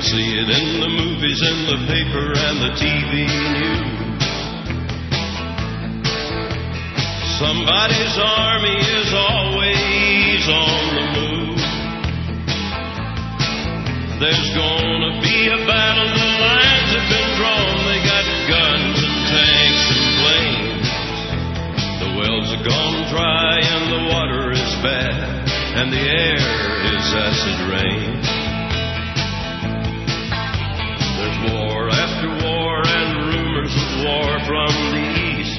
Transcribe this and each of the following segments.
see it in the movies, in the paper, and the TV news. Somebody's army is always on the move. There's gonna be a battle, the lines have been drawn. They got guns and tanks and planes. The wells are gone dry and the water is bad, and the air is acid rain. There's war after war and rumors of war from the east.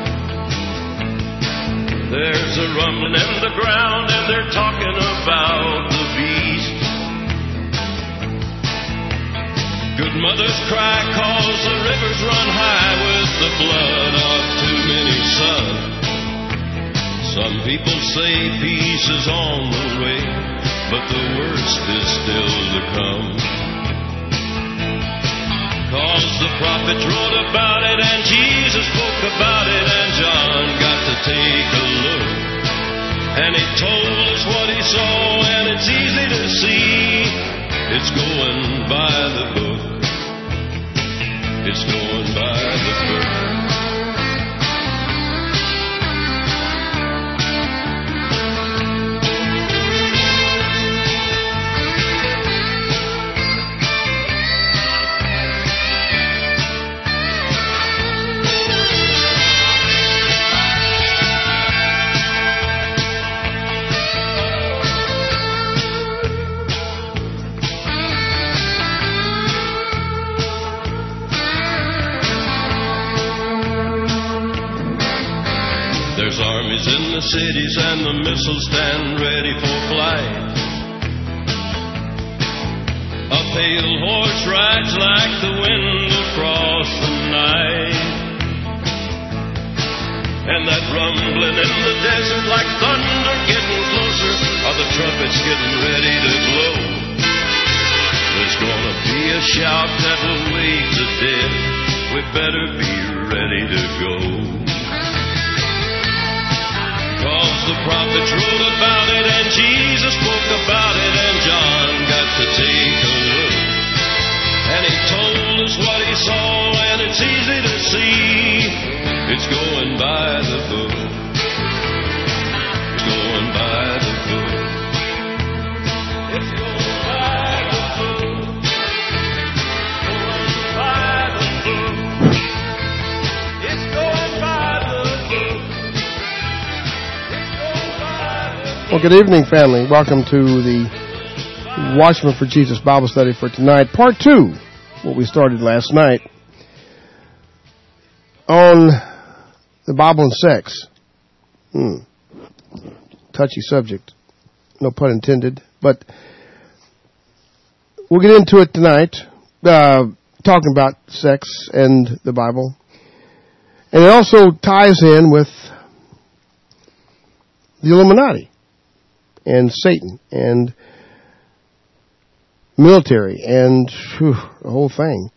There's a rumbling in the ground and they're talking about the beast. Good mothers cry 'cause the rivers run high with the blood of too many sons. Some people say peace is on the way, but the worst is still to come. 'Cause the prophets wrote about it and Jesus spoke about it, and John got to take a look. And he told us what he saw, and it's easy to see. It's going by the book. It's going by the book. There's armies in the cities and the missiles stand ready for flight. A pale horse rides like the wind across the night. And that rumbling in the desert like thunder getting closer, are the trumpets getting ready to blow. There's gonna be a shout that will wake the dead. We better be ready to go. 'Cause the prophets wrote about it and Jesus spoke about it, and John got to take a look. And he told us what he saw, and it's easy to see. It's going by the book. It's going by the book. It's going by the book. Going by the book. It's going by the book. Well, good evening, family. Welcome to the Watchman for Jesus Bible Study for tonight, Part 2, what we started last night, on the Bible and sex. Touchy subject, no pun intended, but we'll get into it tonight, talking about sex and the Bible. And it also ties in with the Illuminati and Satan and military and the whole thing.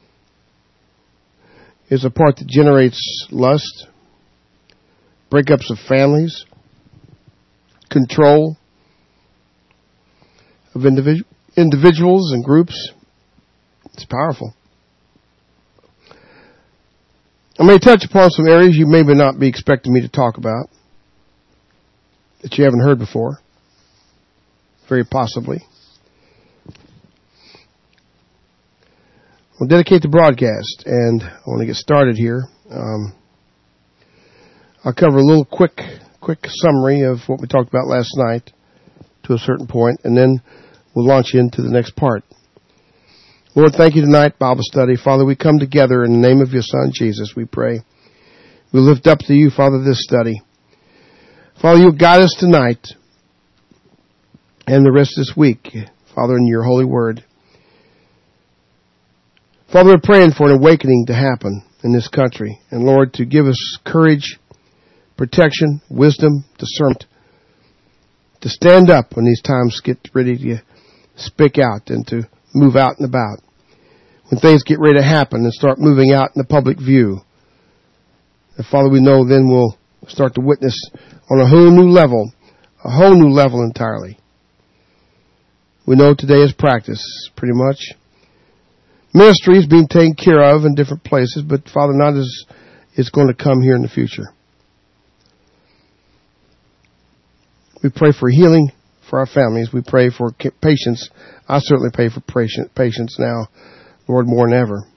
Is a part that generates lust, breakups of families, control of individuals and groups. It's powerful. I may touch upon some areas you may not be expecting me to talk about that you haven't heard before. Very possibly. We'll dedicate the broadcast, and I want to get started here. I'll cover a little quick summary of what we talked about last night to a certain point, and then we'll launch into the next part. Lord, thank you tonight, Bible study. Father, we come together in the name of your Son, Jesus, we pray. We lift up to you, Father, this study. Father, you guide us tonight and the rest of this week, Father, in your holy word. Father, we're praying for an awakening to happen in this country. And Lord, to give us courage, protection, wisdom, discernment, to stand up when these times get ready to speak out and to move out and about. When things get ready to happen and start moving out in the public view. And Father, we know then we'll start to witness on a whole new level entirely. We know today is practice, pretty much. Ministry is being taken care of in different places, but Father, not as it's going to come here in the future. We pray for healing for our families. We pray for patience. I certainly pray for patience now, Lord, more than ever.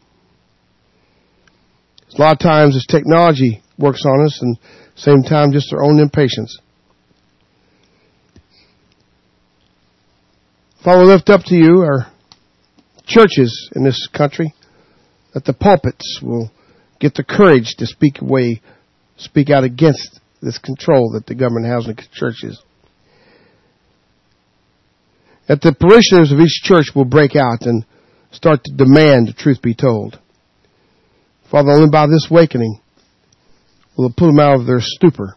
A lot of times as technology works on us, and at the same time just our own impatience. Father, we lift up to you our churches in this country, that the pulpits will get the courage to speak out against this control that the government has in the churches. That the parishioners of each church will break out and start to demand the truth be told. Father, only by this awakening will it pull them out of their stupor.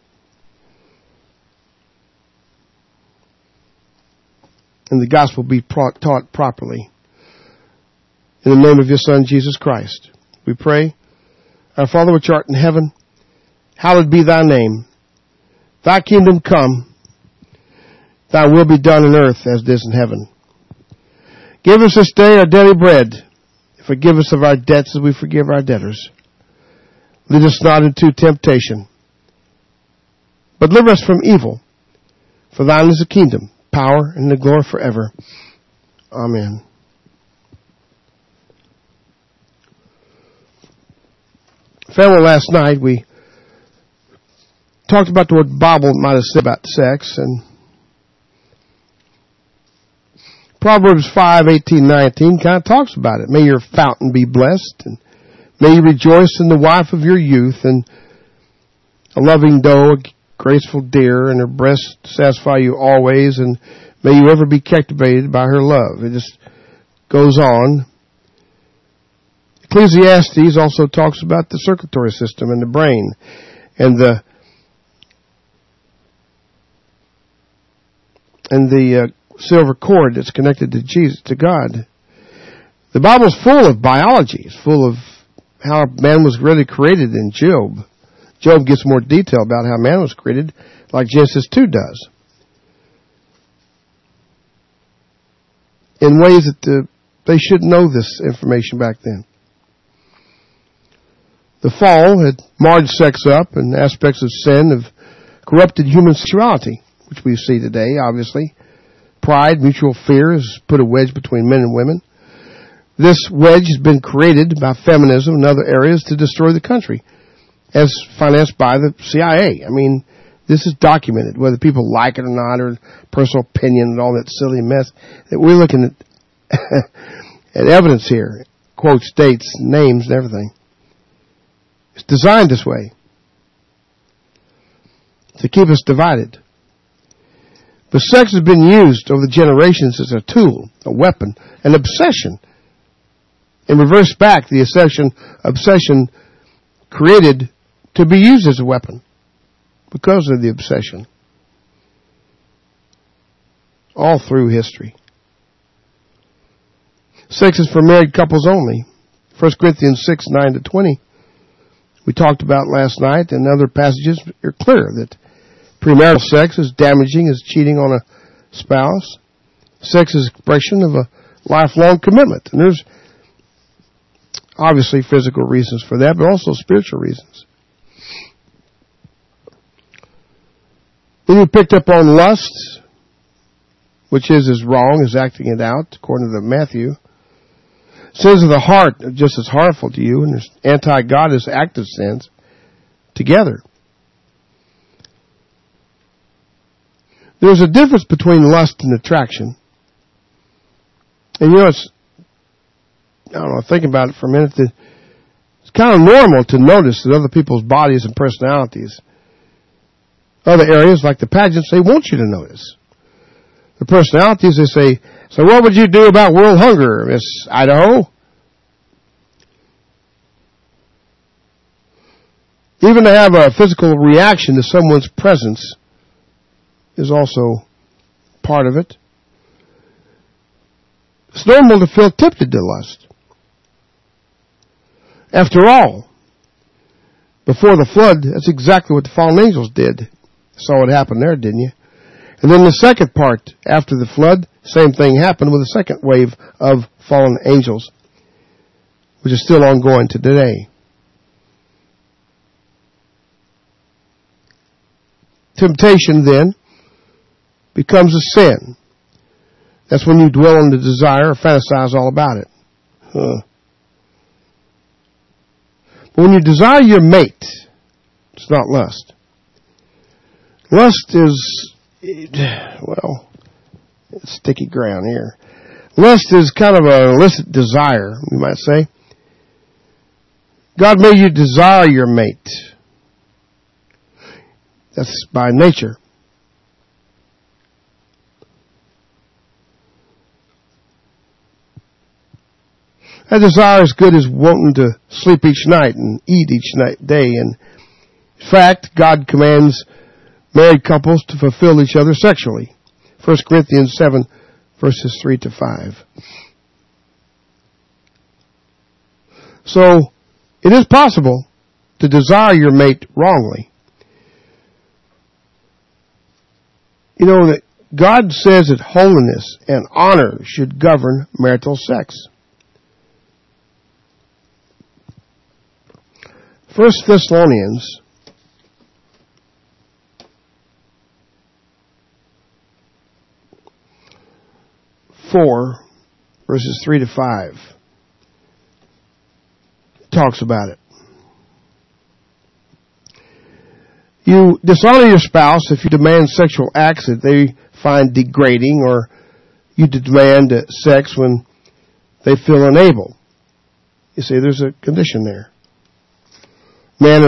And the gospel be taught properly. In the name of your Son, Jesus Christ, we pray. Our Father which art in heaven, hallowed be thy name. Thy kingdom come. Thy will be done on earth as it is in heaven. Give us this day our daily bread. Forgive us of our debts as we forgive our debtors. Lead us not into temptation, but deliver us from evil. For thine is the kingdom, power, and the glory forever. Amen. Family, last night we talked about what the Bible might have said about sex, and Proverbs 5:18-19 kind of talks about it. May your fountain be blessed, and may you rejoice in the wife of your youth, and a loving doe, a graceful deer, and her breast satisfy you always, and may you ever be captivated by her love. It just goes on. Ecclesiastes also talks about the circulatory system and the brain and the silver cord that's connected to Jesus, to God. The Bible's full of biology. It's full of how man was really created in Job. Job gets more detail about how man was created, like Genesis 2 does. In ways that they should know this information back then. The fall had marred sex up, and aspects of sin have corrupted human sexuality, which we see today, obviously. Pride, mutual fear has put a wedge between men and women. This wedge has been created by feminism and other areas to destroy the country, as financed by the CIA. I mean, this is documented, whether people like it or not, or personal opinion and all that silly mess. We're looking at, at evidence here, quotes, dates, names, and everything. It's designed this way to keep us divided. But sex has been used over the generations as a tool, a weapon, an obsession. And reverse back, the obsession created to be used as a weapon because of the obsession. All through history. Sex is for married couples only. 1 Corinthians 6:9-20. We talked about last night, and other passages are clear that premarital sex is damaging as cheating on a spouse. Sex is expression of a lifelong commitment. And there's obviously physical reasons for that, but also spiritual reasons. Then you picked up on lust, which is as wrong as acting it out, according to Matthew. Sins of the heart are just as harmful to you, and there's anti-God as active sins together. There's a difference between lust and attraction. And think about it for a minute. It's kind of normal to notice that other people's bodies and personalities, other areas like the pageants, they want you to notice. The personalities, they say, so what would you do about world hunger, Miss Idaho? Even to have a physical reaction to someone's presence is also part of it. It's normal to feel tempted to lust. After all, before the flood, that's exactly what the fallen angels did. Saw what happened there, didn't you? And then the second part, after the flood, same thing happened with the second wave of fallen angels. which is still ongoing to today. Temptation then becomes a sin. That's when you dwell on the desire or fantasize all about it. But when you desire your mate, it's not lust. Lust is, well, it's sticky ground here. Lust is kind of an illicit desire, you might say. God made you desire your mate. That's by nature. That desire is good as wanting to sleep each night and eat each day. And in fact, God commands married couples to fulfill each other sexually. 1 Corinthians 7, verses 3 to 5. So, it is possible to desire your mate wrongly. You know that God says that holiness and honor should govern marital sex. 1 Thessalonians 4, verses 3 to 5 talks about it. You dishonor your spouse if you demand sexual acts that they find degrading, or you demand sex when they feel unable. You see, there's a condition there. A man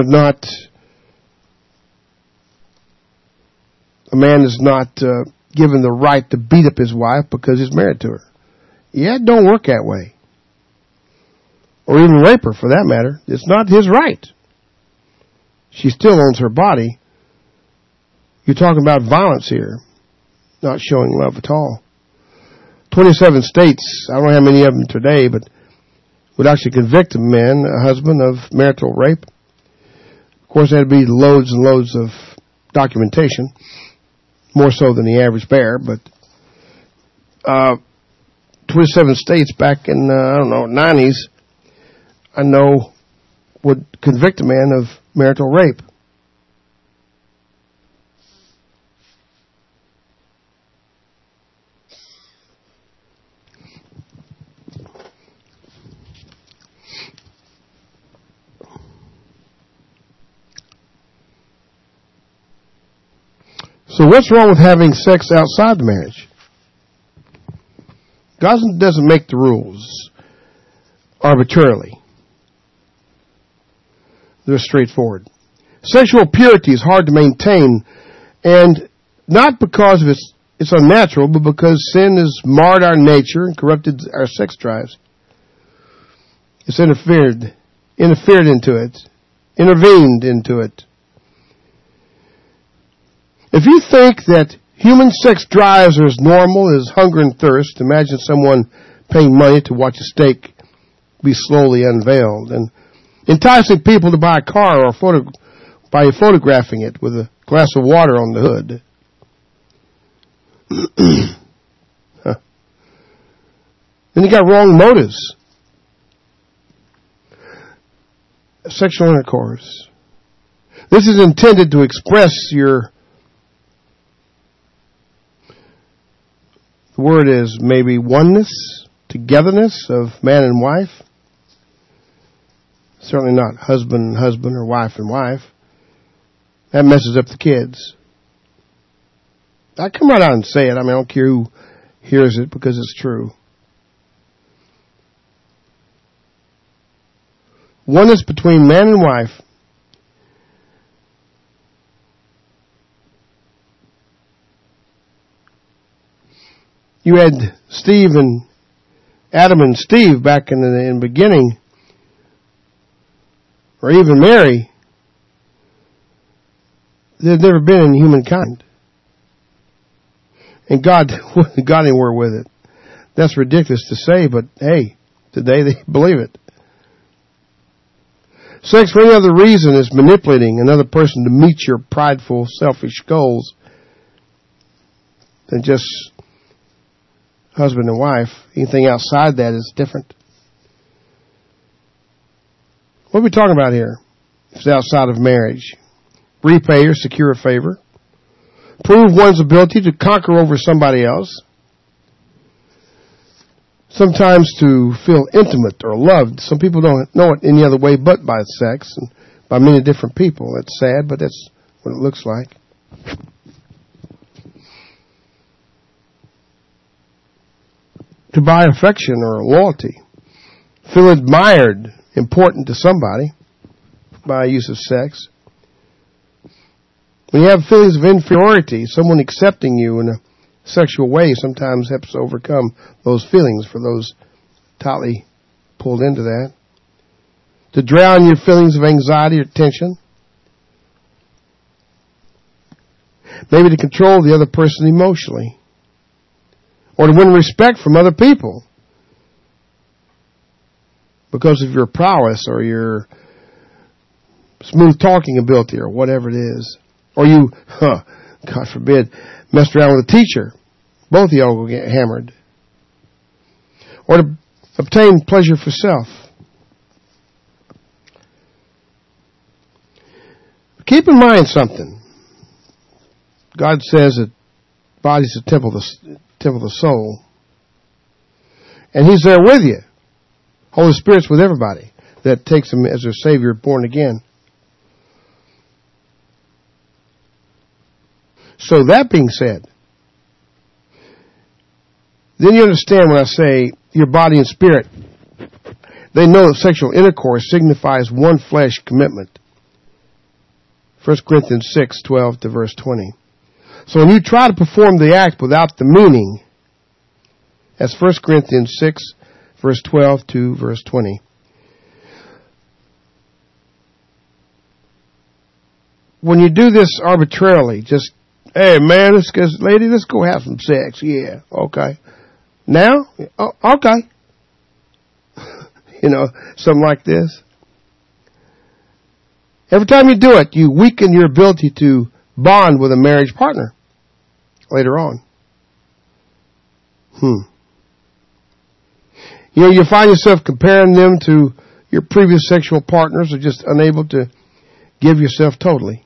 is not given the right to beat up his wife because he's married to her. Yeah, it don't work that way. Or even rape her, for that matter. It's not his right. She still owns her body. You're talking about violence here, not showing love at all. 27 states, I don't know how many of them today, but would actually convict a husband, of marital rape. Of course, there had to be loads and loads of documentation, more so than the average bear, but 27 states back in, 90s, I know, would convict a man of marital rape. So what's wrong with having sex outside the marriage? God doesn't make the rules arbitrarily. They're straightforward. Sexual purity is hard to maintain, and not because of it's unnatural, but because sin has marred our nature and corrupted our sex drives. It's interfered into it, intervened into it. If you think that human sex drives are as normal as hunger and thirst, imagine someone paying money to watch a steak be slowly unveiled and enticing people to buy a car or by photographing it with a glass of water on the hood. Then you got wrong motives. Sexual intercourse. This is intended to express the word is maybe oneness, togetherness of man and wife. Certainly not husband and husband or wife and wife. That messes up the kids. I come right out and say it. I don't care who hears it because it's true. Oneness between man and wife. You had Adam and Steve back in the beginning, or even Mary. They've never been in humankind. And God got anywhere with it. That's ridiculous to say, but hey, today they believe it. Sex for any other reason is manipulating another person to meet your prideful, selfish goals than just husband and wife. Anything outside that is different. What are we talking about here? It's outside of marriage. Repay or secure a favor. Prove one's ability to conquer over somebody else. Sometimes to feel intimate or loved. Some people don't know it any other way but by sex and by many different people. It's sad, but that's what it looks like. To buy affection or loyalty. Feel admired, important to somebody by use of sex. When you have feelings of inferiority, someone accepting you in a sexual way sometimes helps to overcome those feelings for those tightly pulled into that. To drown your feelings of anxiety or tension. Maybe to control the other person emotionally. Or to win respect from other people because of your prowess or your smooth talking ability or whatever it is. Or you, God forbid, messed around with a teacher. Both of y'all will get hammered. Or to obtain pleasure for self. Keep in mind something. God says that body's a temple of the soul. And He's there with you. Holy Spirit's with everybody that takes Him as their Savior, born again. So that being said, then you understand when I say your body and spirit, they know that sexual intercourse signifies one flesh commitment. 1 Corinthians 6:12 to verse 20. So when you try to perform the act without the meaning, that's 1 Corinthians 6, verse 12 to verse 20. When you do this arbitrarily, just, hey man, lady, let's go have some sex. Yeah, okay. Now? Oh, okay. Something like this. Every time you do it, you weaken your ability to bond with a marriage partner later on. You find yourself comparing them to your previous sexual partners or just unable to give yourself totally.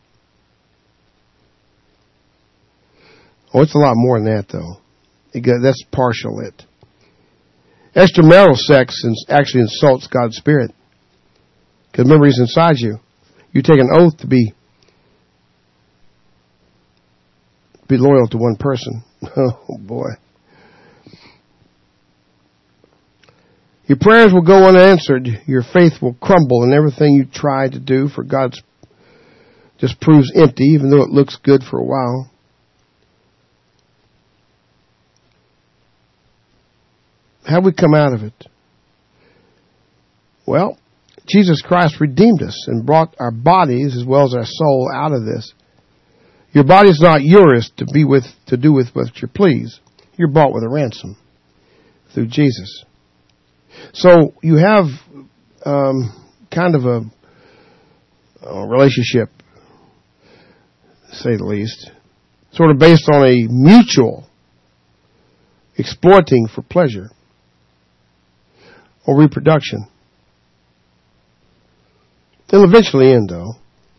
Oh, it's a lot more than that, though. That's partial it. Extramarital sex actually insults God's Spirit. Because remember, He's inside you. You take an oath to be loyal to one person. Oh, boy. Your prayers will go unanswered. Your faith will crumble, and everything you try to do for God just proves empty, even though it looks good for a while. How we come out of it? Well, Jesus Christ redeemed us and brought our bodies as well as our soul out of this. Your body is not yours to do with what you please. You're bought with a ransom through Jesus. So you have kind of a relationship, to say the least, sort of based on a mutual exploiting for pleasure or reproduction. It'll eventually end, though.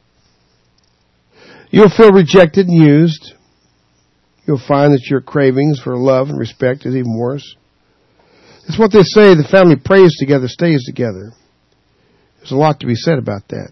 You'll feel rejected and used. You'll find that your cravings for love and respect is even worse. It's what they say, the family prays together, stays together. There's a lot to be said about that.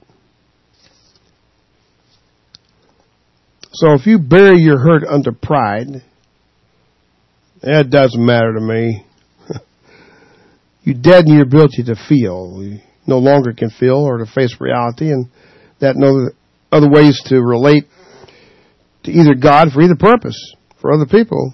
So if you bury your hurt under pride, it doesn't matter to me. You deaden your ability to feel. You no longer can feel or to face reality, and that no other ways to relate to either God for either purpose, for other people.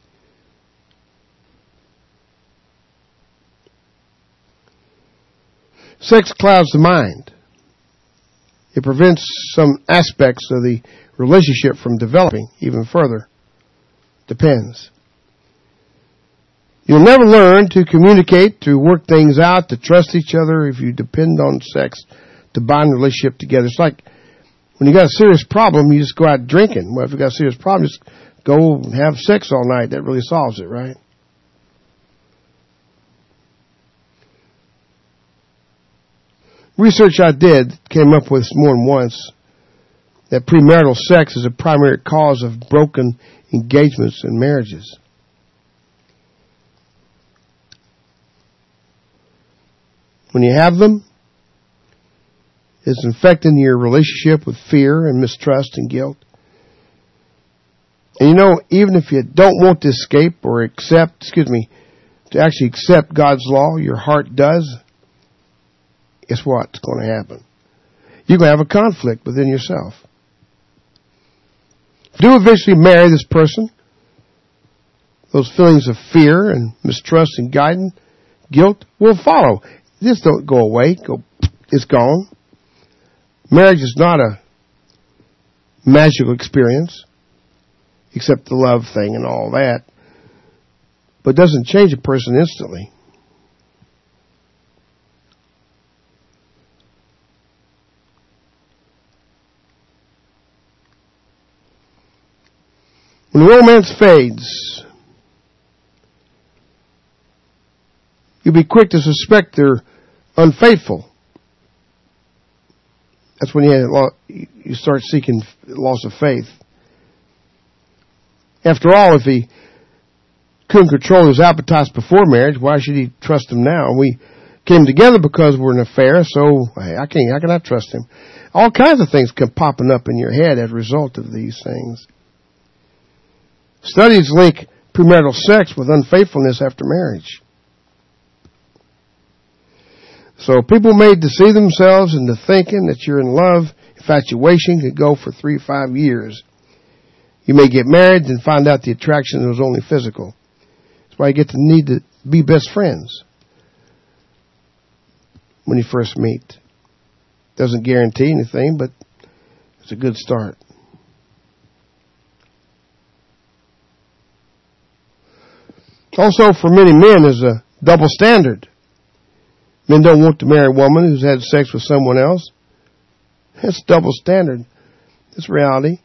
Sex clouds the mind. It prevents some aspects of the relationship from developing even further. Depends. You'll never learn to communicate, to work things out, to trust each other if you depend on sex to bind a relationship together. It's like when you got a serious problem, you just go out drinking. Well, if you got a serious problem, just go and have sex all night. That really solves it, right? research I did came up with more than once that premarital sex is a primary cause of broken engagements and marriages. When you have them, it's infecting your relationship with fear and mistrust and guilt. And you know, even if you don't want to escape or to actually accept God's law, your heart does, guess what's going to happen? You're going to have a conflict within yourself. If you do eventually marry this person, those feelings of fear and mistrust and guilt will follow. Just don't go away. It's gone. Marriage is not a magical experience, except the love thing and all that. But it doesn't change a person instantly. When romance fades, you'll be quick to suspect they're unfaithful. That's when you start seeking loss of faith. After all, if he couldn't control his appetites before marriage, why should he trust him now? We came together because we're in an affair, so how can I trust him? All kinds of things come popping up in your head as a result of these things. Studies link premarital sex with unfaithfulness after marriage. So people may deceive themselves into thinking that you're in love. Infatuation could go for 3 to 5 years. You may get married and find out the attraction was only physical. That's why you get to need to be best friends when you first meet. Doesn't guarantee anything, but it's a good start. Also, for many men, there's a double standard. Men don't want to marry a woman who's had sex with someone else. That's double standard. It's reality.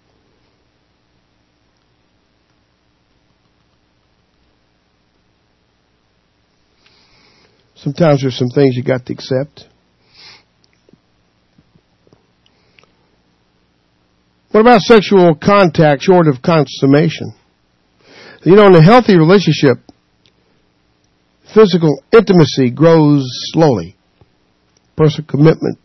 Sometimes there's some things you got to accept. What about sexual contact short of consummation? You know, in a healthy relationship, physical intimacy grows slowly. Personal commitment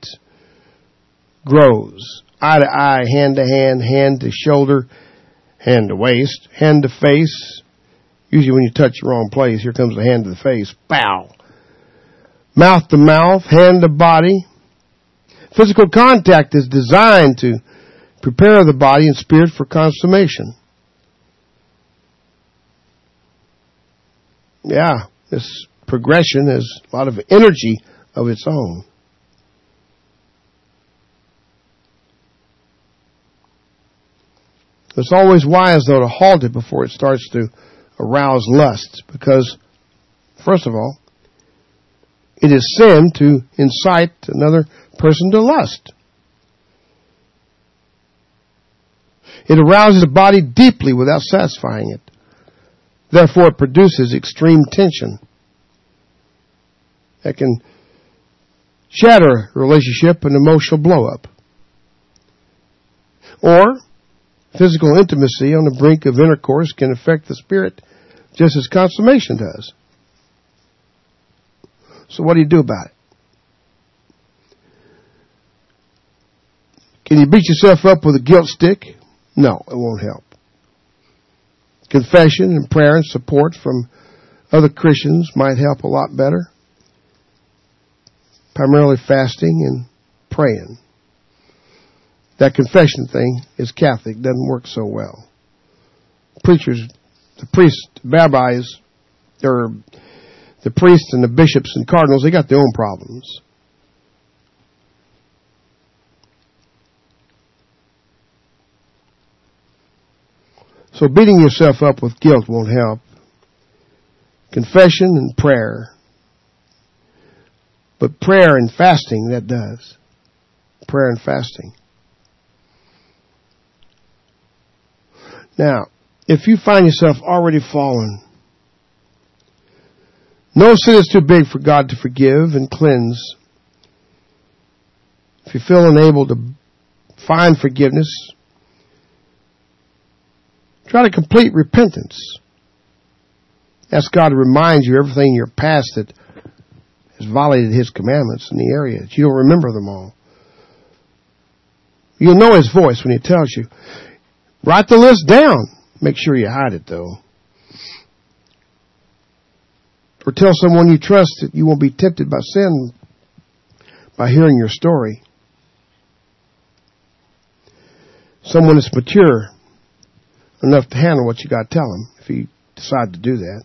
grows. Eye to eye, hand to hand, hand to shoulder, hand to waist, hand to face. Usually when you touch the wrong place, here comes the hand to the face. Pow! Mouth to mouth, hand to body. Physical contact is designed to prepare the body and spirit for consummation. Yeah, this progression has a lot of energy of its own. It's always wise, though, to halt it before it starts to arouse lust, because, first of all, it is sin to incite another person to lust. It arouses the body deeply without satisfying it. Therefore, it produces extreme tension that can shatter a relationship and emotional blow-up. Or, physical intimacy on the brink of intercourse can affect the spirit just as consummation does. So what do you do about it? Can you beat yourself up with a guilt stick? No, it won't help. Confession and prayer and support from other Christians might help a lot better. Primarily fasting and praying. That confession thing is Catholic, doesn't work so well. Preachers, the priests, rabbis, or the priests and the bishops and cardinals, they got their own problems. So beating yourself up with guilt won't help. Confession and prayer. But prayer and fasting, that does. Prayer and fasting. Now, if you find yourself already fallen, no sin is too big for God to forgive and cleanse. If you feel unable to find forgiveness, try to complete repentance. Ask God to remind you everything in your past that has violated His commandments in the area, that you don't remember them all. You'll know His voice when He tells you. Write the list down. Make sure you hide it, though. Or tell someone you trust that you won't be tempted by sin by hearing your story. Someone that's mature enough to handle what you got to tell them if you decide to do that.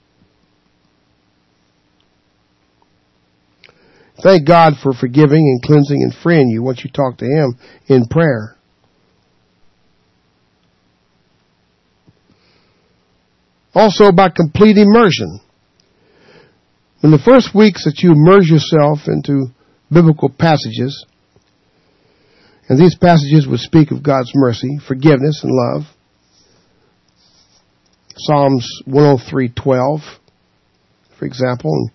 Thank God for forgiving and cleansing and freeing you once you talk to Him in prayer. Also, by complete immersion. In the first weeks that you immerse yourself into biblical passages, and these passages would speak of God's mercy, forgiveness, and love. Psalms 103:12, for example, and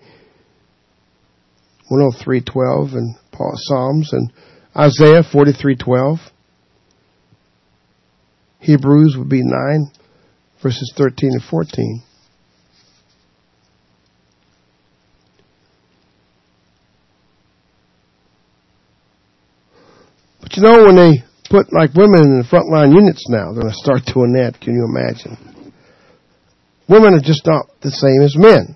103:12 and Psalms, and Isaiah 43:12. Hebrews would be 9, verses 13 and 14. But you know, when they put like women in the frontline units now, they're going to start doing that. Can you imagine? Women are just not the same as men.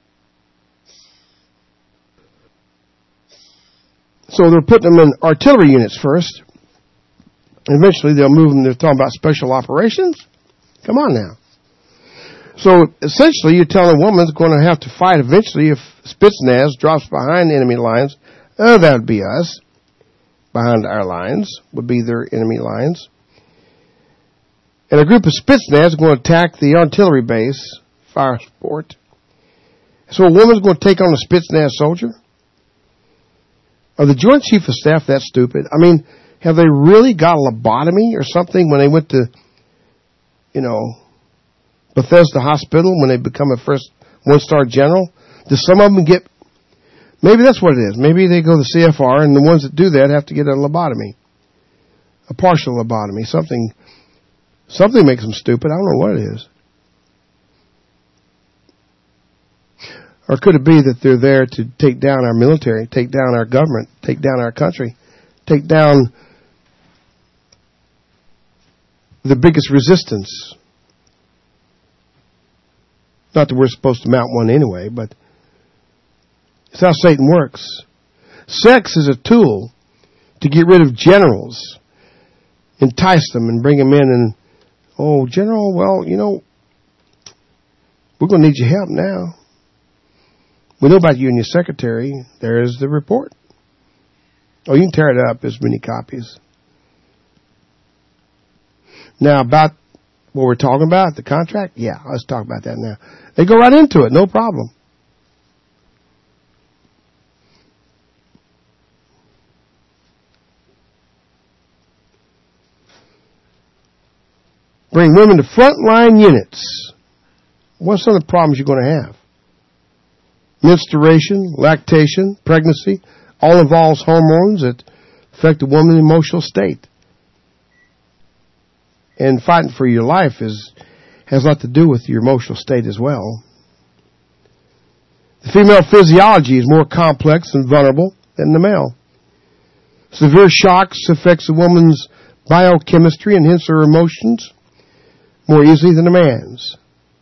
So they're putting them in artillery units first. Eventually they'll move them. They're talking about special operations. Come on now. So essentially you're telling a woman's going to have to fight eventually if Spetsnaz drops behind enemy lines. Oh, that would be us. Behind our lines would be their enemy lines. And a group of Spetsnaz are going to attack the artillery base, fire support. So a woman's going to take on a Spetsnaz soldier? Are the Joint Chief of Staff that stupid? I mean, have they really got a lobotomy or something when they went to, Bethesda Hospital when they become a first one-star general? Do some of them get, maybe that's what it is. Maybe they go to the CFR and the ones that do that have to get a lobotomy. A partial lobotomy. Something makes them stupid. I don't know what it is. Or could it be that they're there to take down our military, take down our government, take down our country, take down the biggest resistance? Not that we're supposed to mount one anyway, but it's how Satan works. Sex is a tool to get rid of generals, entice them and bring them in and, oh, General, well, we're going to need your help now. We know about you and your secretary. There's the report. Oh, you can tear it up. There's many copies. Now, about what we're talking about, the contract? Yeah, let's talk about that now. They go right into it. No problem. Bring women to frontline units. What's some of the problems you're going to have? Menstruation, lactation, pregnancy, all involves hormones that affect a woman's emotional state. And fighting for your life has a lot to do with your emotional state as well. The female physiology is more complex and vulnerable than the male. Severe shocks affects a woman's biochemistry and hence her emotions more easily than a man's.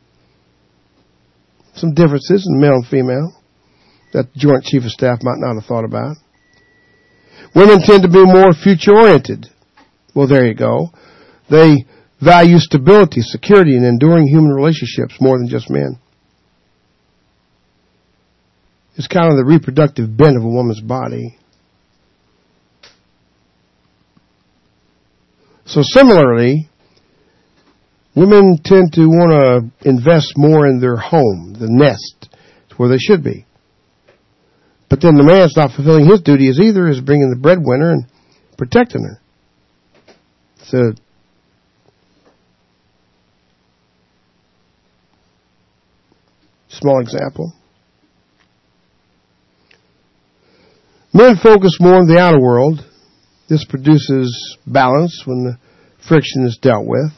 Some differences in male and female that the Joint Chief of Staff might not have thought about. Women tend to be more future-oriented. Well, there you go. They value stability, security, and enduring human relationships more than just men. It's kind of the reproductive bent of a woman's body. So similarly, women tend to want to invest more in their home, the nest. It's where they should be. But then the man's not fulfilling his duty as either, as bringing the breadwinner and protecting her. It's a small example. Men focus more on the outer world This produces balance when the friction is dealt with.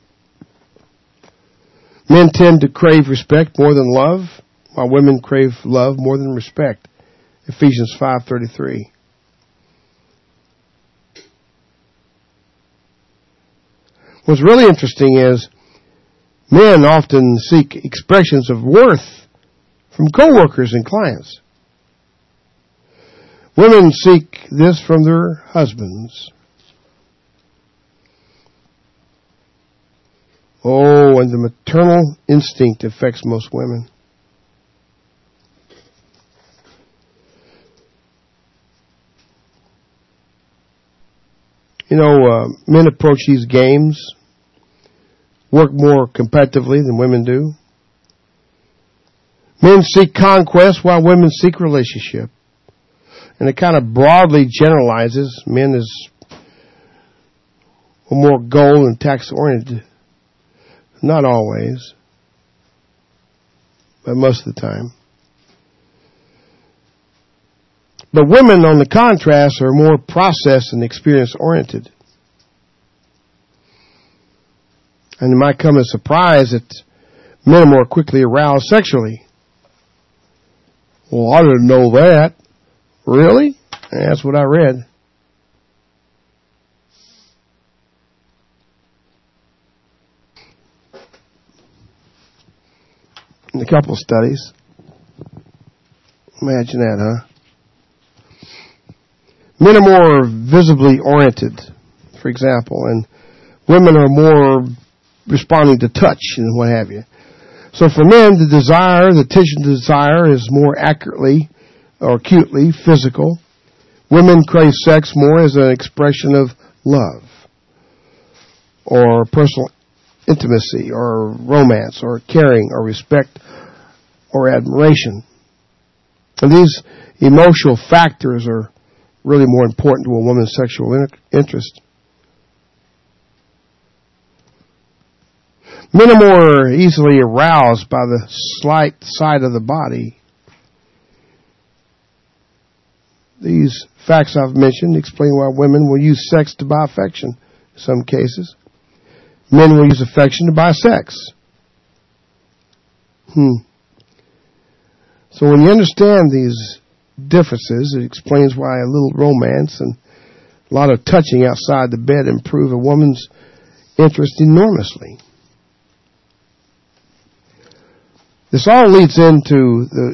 Men tend to crave respect more than love, while women crave love more than respect. Ephesians 5:33. What's really interesting is men often seek expressions of worth from coworkers and clients. Women seek this from their husbands. Oh, and the maternal instinct affects most women. You know, men approach these games, work more competitively than women do. Men seek conquest while women seek relationship. And it kind of broadly generalizes men as more goal and tax-oriented. Not always, but most of the time. But women, on the contrast, are more process and experience-oriented. And it might come as a surprise that men are more quickly aroused sexually. Well, I didn't know that. Really? That's what I read. In a couple of studies. Imagine that, huh? Men are more visibly oriented, for example, and women are more responding to touch and what have you. So for men, the attention to desire is more accurately or acutely physical. Women crave sex more as an expression of love or personal intimacy or romance or caring or respect or admiration. And these emotional factors are really more important to a woman's sexual interest. Men are more easily aroused by the slight side of the body. These facts I've mentioned explain why women will use sex to buy affection in some cases. Men will use affection to buy sex. So when you understand these differences, it explains why a little romance and a lot of touching outside the bed improve a woman's interest enormously. This all leads into the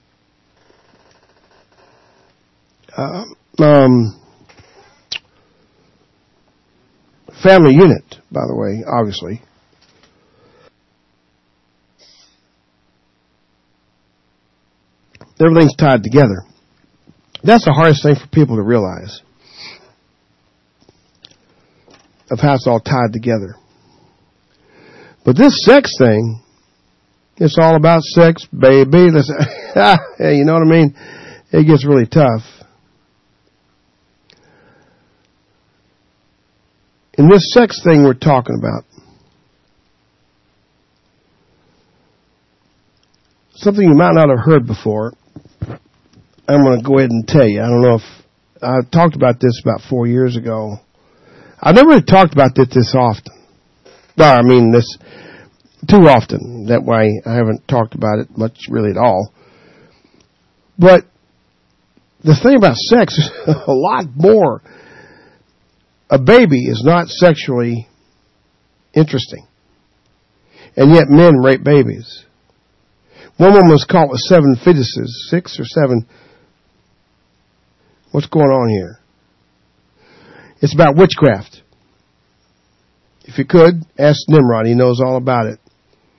family unit, by the way, obviously. Everything's tied together. That's the hardest thing for people to realize, of how it's all tied together. But this sex thing, it's all about sex, baby. You know what I mean? It gets really tough. In this sex thing we're talking about, something you might not have heard before, I'm going to go ahead and tell you. I don't know if I talked about this about 4 years ago. I've never really talked about this often. This too often. That way I haven't talked about it much really at all. But the thing about sex is a lot more. A baby is not sexually interesting. And yet men rape babies. One woman was caught with 7 fetuses, 6 or 7. What's going on here? It's about witchcraft. If you could, ask Nimrod. He knows all about it.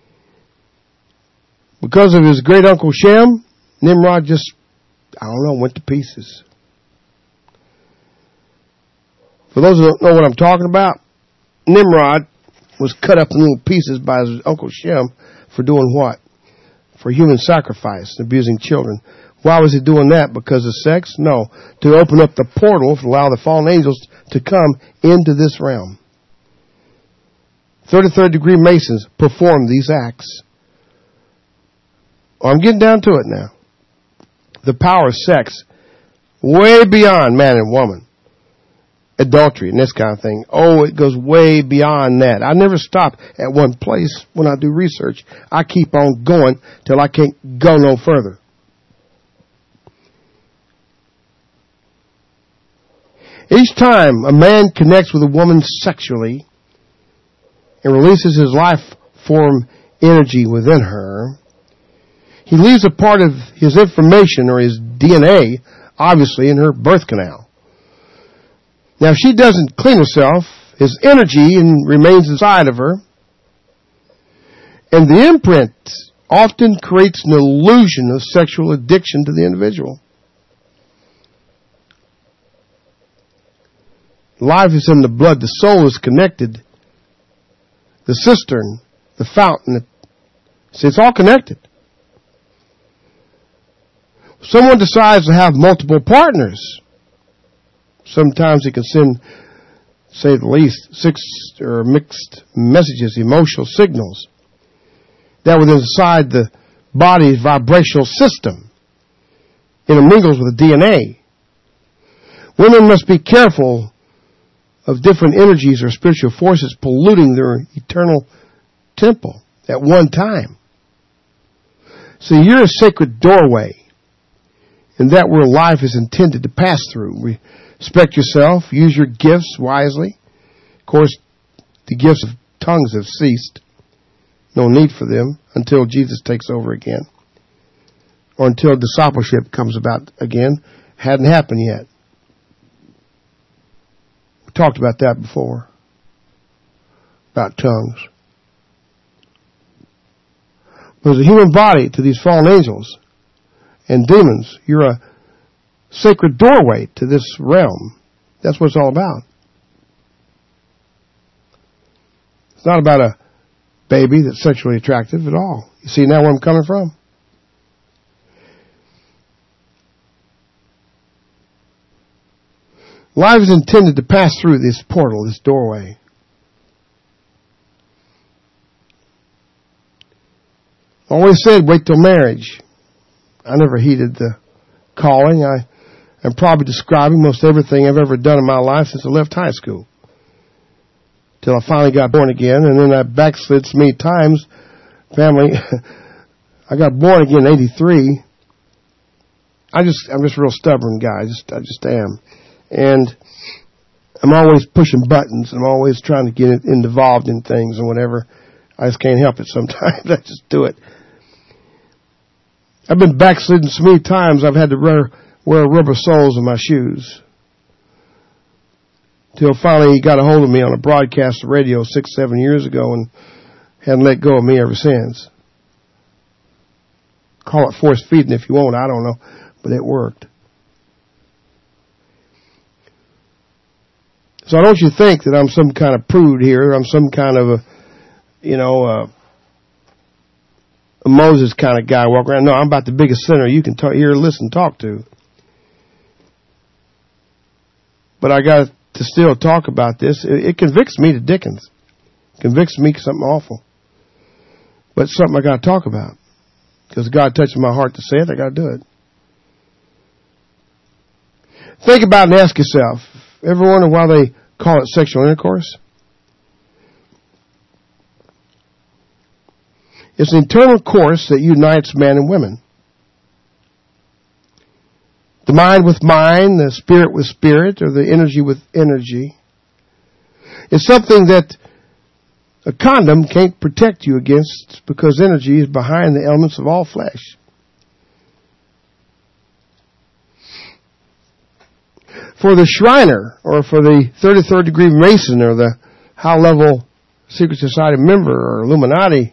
Because of his great uncle Shem, Nimrod just, went to pieces. For those who don't know what I'm talking about, Nimrod was cut up in little pieces by his uncle Shem for doing what? For human sacrifice, abusing children. Why was he doing that? Because of sex? No. To open up the portal to allow the fallen angels to come into this realm. 33rd degree Masons perform these acts. I'm getting down to it now. The power of sex, way beyond man and woman. adultery and this kind of thing. Oh, it goes way beyond that. I never stop at one place when I do research. I keep on going till I can't go no further. Each time a man connects with a woman sexually and releases his life form energy within her, he leaves a part of his information or his DNA, obviously, in her birth canal. Now, if she doesn't clean herself, his energy remains inside of her. And the imprint often creates an illusion of sexual addiction to the individual. Life is in the blood. The soul is connected. The cistern, the fountain. See, it's all connected. Someone decides to have multiple partners. Sometimes it can send, say the least, 6 or mixed messages, emotional signals that within inside the body's vibrational system intermingles with the DNA. Women must be careful of different energies or spiritual forces polluting their eternal temple at one time. So you're a sacred doorway, and that where life is intended to pass through. Respect yourself. Use your gifts wisely. Of course, the gifts of tongues have ceased. No need for them until Jesus takes over again. Or until discipleship comes about again. Hadn't happened yet. We talked about that before. About tongues. There's a human body to these fallen angels and demons. You're a sacred doorway to this realm. That's what it's all about. It's not about a baby that's sexually attractive at all. You see now where I'm coming from? Life is intended to pass through this portal, this doorway. Always said, wait till marriage. I never heeded the calling. I'm probably describing most everything I've ever done in my life since I left high school. Till I finally got born again, and then I backslid so many times. Family, I got born again in 83. I'm just a real stubborn guy. I just am. And I'm always pushing buttons. I'm always trying to get involved in things and whatever. I just can't help it sometimes. I just do it. I've been backslidden so many times I've had to wear rubber soles in my shoes. Till finally he got a hold of me on a broadcast of radio 6-7 years ago and hadn't let go of me ever since. Call it force feeding if you want, I don't know. But it worked. So I don't want you to think that I'm some kind of prude here. I'm some kind of a Moses kind of guy walking around. No, I'm about the biggest sinner you can hear, listen, talk to. But I got to still talk about this. It convicts me to Dickens. It convicts me something awful. But it's something I got to talk about. Because God touched my heart to say it, I got to do it. Think about it and ask yourself, ever wonder why they call it sexual intercourse? It's an internal course that unites man and women. The mind with mind, the spirit with spirit, or the energy with energy. It's something that a condom can't protect you against because energy is behind the elements of all flesh. For the Shriner, or for the 33rd degree Mason, or the high-level Secret Society member, or Illuminati,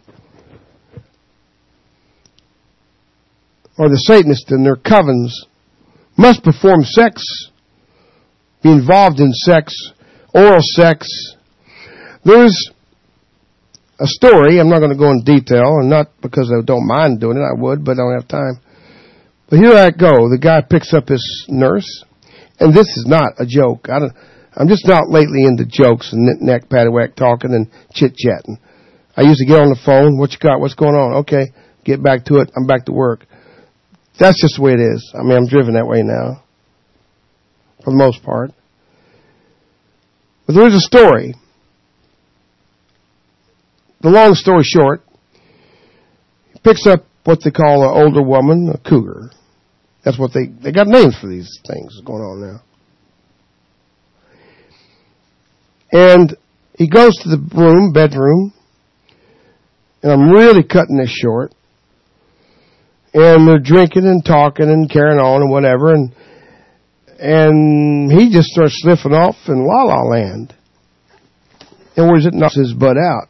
or the Satanists and their covens, must perform sex, be involved in sex, oral sex. There's a story, I'm not going to go in detail, and not because I don't mind doing it, I would, but I don't have time. But here I go. The guy picks up his nurse, and this is not a joke. I'm just not lately into jokes and knick-knack, paddywhack talking and chit-chatting. I used to get on the phone, what you got, what's going on? Okay, get back to it, I'm back to work. That's just the way it is. I mean, I'm driven that way now, for the most part. But there's a story. The long story short, he picks up what they call an older woman, a cougar. That's what they got names for these things going on now. And he goes to the bedroom, and I'm really cutting this short. And they're drinking and talking and carrying on and whatever, and he just starts sniffing off in La La Land. And where does it knock his butt out?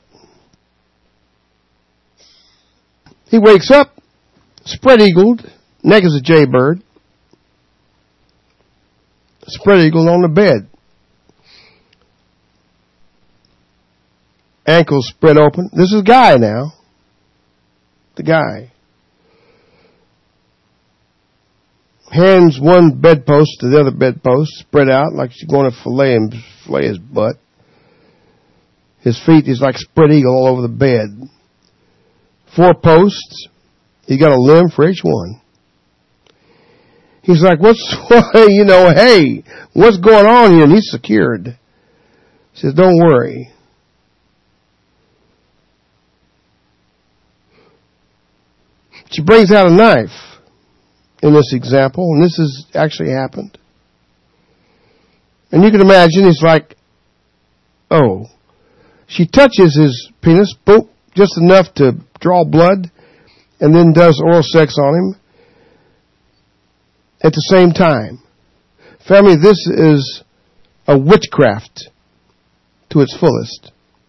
He wakes up, spread-eagled, neck is a jaybird, spread-eagled on the bed. Ankles spread open. This is a guy now. The guy. Hands one bedpost to the other bedpost, spread out like she's going to fillet his butt. His feet is like spread eagle all over the bed. 4 posts. He got a limb for each one. He's like, hey, what's going on here? And he's secured. He says, don't worry. She brings out a knife in this example, and this has actually happened. And you can imagine, he's like, oh. She touches his penis, boom, just enough to draw blood, and then does oral sex on him at the same time. Family, this is a witchcraft to its fullest.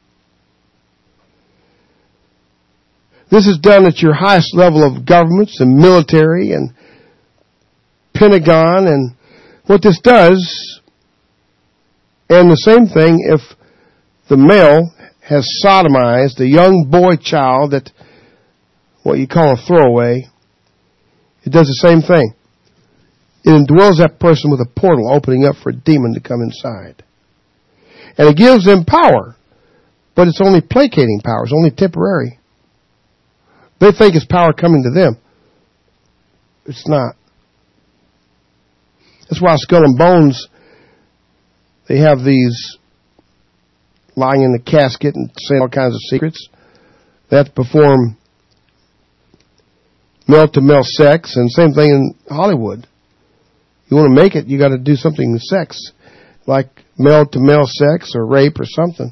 This is done at your highest level of governments and military and Pentagon. And what this does, and the same thing if the male has sodomized a young boy child that what you call a throwaway, it does the same thing. It indwells that person with a portal opening up for a demon to come inside. And it gives them power, but it's only placating power. It's only temporary. They think it's power coming to them. It's not. That's why Skull and Bones, they have these lying in the casket and saying all kinds of secrets. They have to perform male-to-male sex, and same thing in Hollywood. You want to make it, you got to do something with sex, like male-to-male sex or rape or something.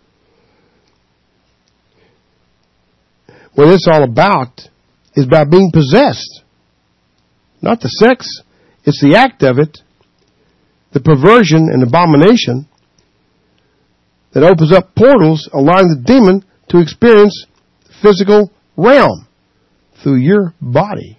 What it's all about is about being possessed. Not the sex. It's the act of it. The perversion and abomination that opens up portals, allowing the demon to experience the physical realm through your body.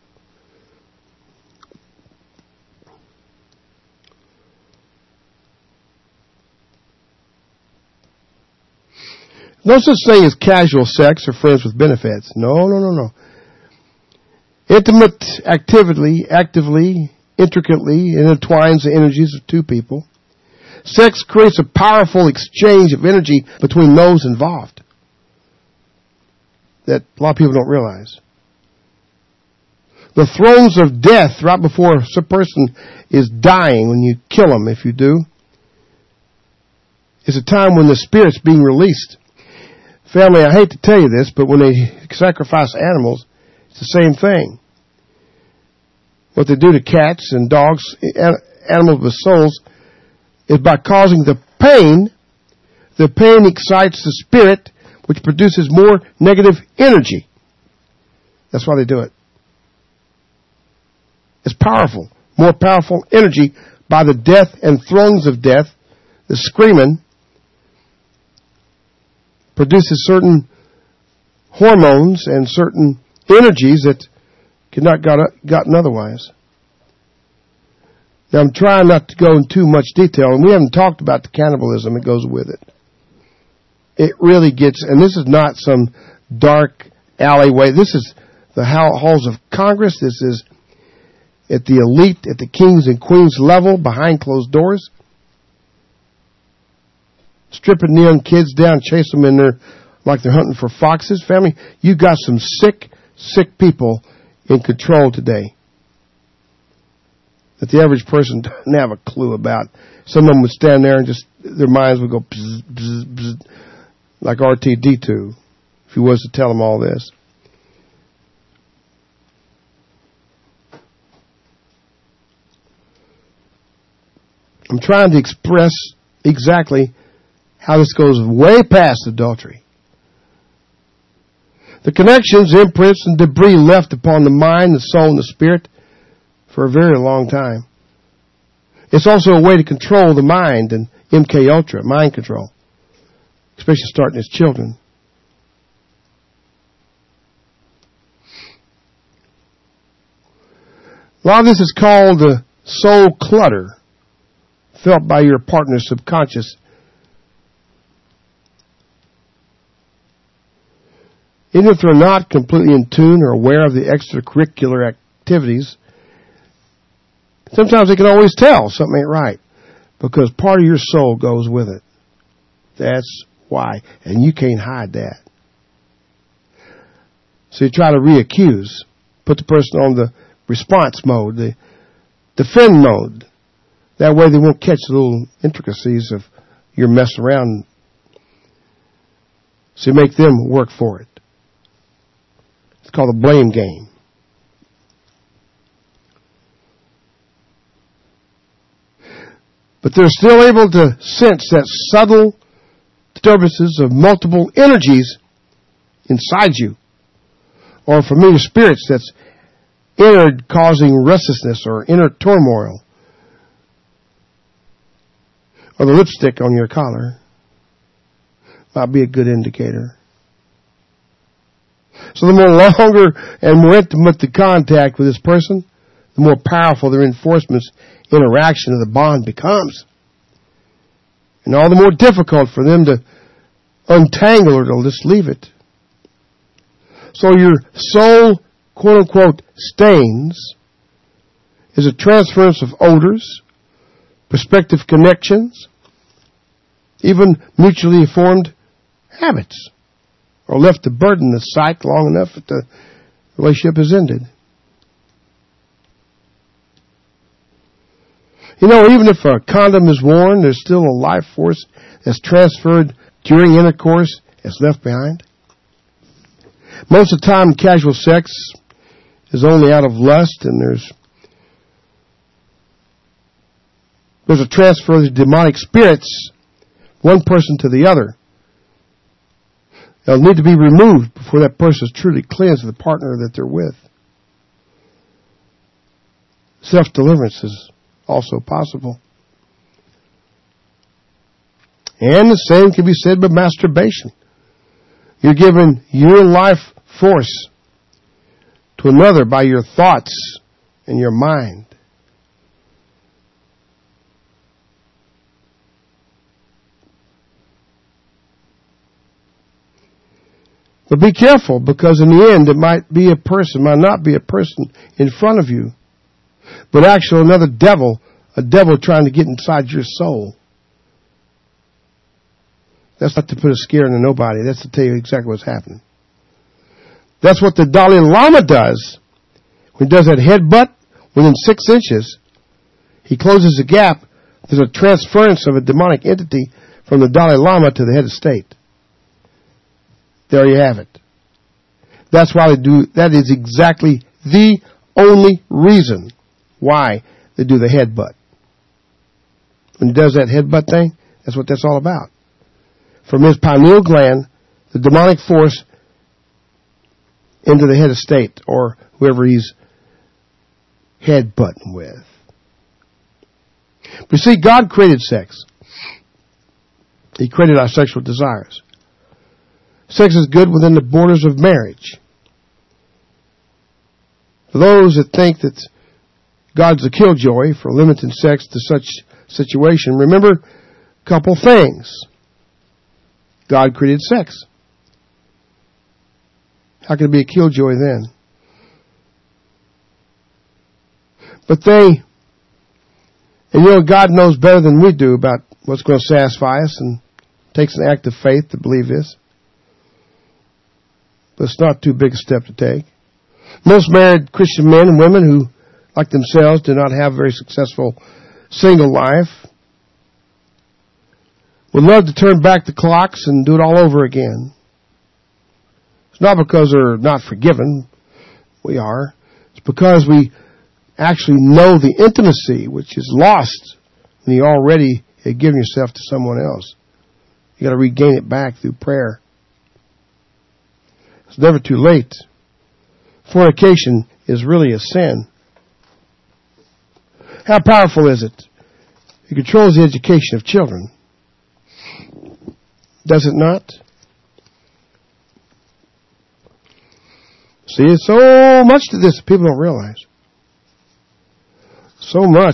No such thing as casual sex or friends with benefits. No. Intimate actively, intricately intertwines the energies of two people. Sex creates a powerful exchange of energy between those involved that a lot of people don't realize. The throes of death right before a person is dying, when you kill them, if you do, is a time when the spirit's being released. Family, I hate to tell you this, but when they sacrifice animals, it's the same thing. What they do to cats and dogs, animals with souls, is by causing the pain excites the spirit, which produces more negative energy. That's why they do it. It's powerful. More powerful energy by the death and thrones of death, the screaming, produces certain hormones and certain energies that could not gotten otherwise. Now I'm trying not to go in too much detail, and we haven't talked about the cannibalism that goes with it. It really gets, and this is not some dark alleyway. This is the halls of Congress. This is at the elite, at the kings and queens level, behind closed doors. Stripping the young kids down, chase them in there like they're hunting for foxes. Family, you got some sick people in control today. that the average person doesn't have a clue about. Some of them would stand there and just, their minds would go bzz, bzz, bzz, like R2-D2, if he was to tell them all this. I'm trying to express exactly how this goes way past adultery. The connections, imprints, and debris left upon the mind, the soul, and the spirit for a very long time. It's also a way to control the mind and MK Ultra, mind control, especially starting as children. A lot of this is called soul clutter, felt by your partner's subconscious. Even if they're not completely in tune or aware of the extracurricular activities, sometimes they can always tell something ain't right because part of your soul goes with it. That's why. And you can't hide that. So you try to reaccuse, put the person on the response mode, the defend mode. That way they won't catch the little intricacies of your mess around. So you make them work for it. It's called a blame game. But they're still able to sense that subtle disturbances of multiple energies inside you, or familiar spirits that's entered causing restlessness or inner turmoil, or the lipstick on your collar might be a good indicator. So the more longer and more intimate the contact with this person, the more powerful the reinforcements interaction of the bond becomes. And all the more difficult for them to untangle or to just leave it. So your soul, quote unquote, stains is a transference of odors, prospective connections, even mutually formed habits, or left to burden the psyche long enough that the relationship is ended. You know, even if a condom is worn, there's still a life force that's transferred during intercourse that's left behind. Most of the time, casual sex is only out of lust, and there's a transfer of the demonic spirits, one person to the other. They'll need to be removed before that person is truly cleansed of the partner that they're with. Self-deliverance is also possible. And the same can be said about masturbation. You're giving your life force to another by your thoughts and your mind. But be careful, because in the end it might not be a person in front of you, but actually another devil, a devil trying to get inside your soul. That's not to put a scare into nobody. That's to tell you exactly what's happening. That's what the Dalai Lama does. When he does that headbutt, within 6 inches, he closes the gap. There's a transference of a demonic entity from the Dalai Lama to the head of state. There you have it. That's why they do, that is exactly the only reason why they do the headbutt. When he does that headbutt thing, that's what that's all about. From his pineal gland, the demonic force into the head of state, or whoever he's headbutting with. But see, God created sex. He created our sexual desires. Sex is good within the borders of marriage. For those that think that God's a killjoy for limiting sex to such situation, remember a couple things. God created sex. How can it be a killjoy then? But and you know, God knows better than we do about what's going to satisfy us, and it takes an act of faith to believe this. But it's not too big a step to take. Most married Christian men and women who like themselves, do not have a very successful single life, would love to turn back the clocks and do it all over again. It's not because they're not forgiven. We are. It's because we actually know the intimacy which is lost when you already had given yourself to someone else. You got to regain it back through prayer. It's never too late. Fornication is really a sin. How powerful is it? It controls the education of children. Does it not? See, it's so much to this people don't realize. So much.